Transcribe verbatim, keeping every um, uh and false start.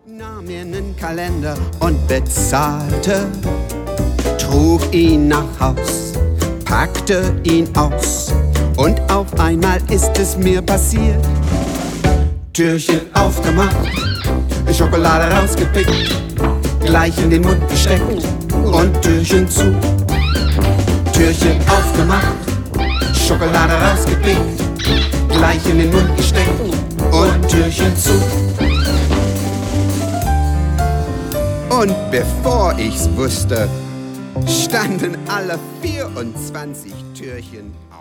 Nahm mir nen Kalender und bezahlte, trug ihn nach Haus, packte ihn aus und auf einmal ist es mir passiert. Türchen aufgemacht, Schokolade rausgepickt, gleich in den Mund gesteckt und Türchen zu. Türchen aufgemacht, Schokolade rausgepickt, gleich in den Mund gesteckt und Türchen zu. Und bevor ich's wusste, standen alle vierundzwanzig Türchen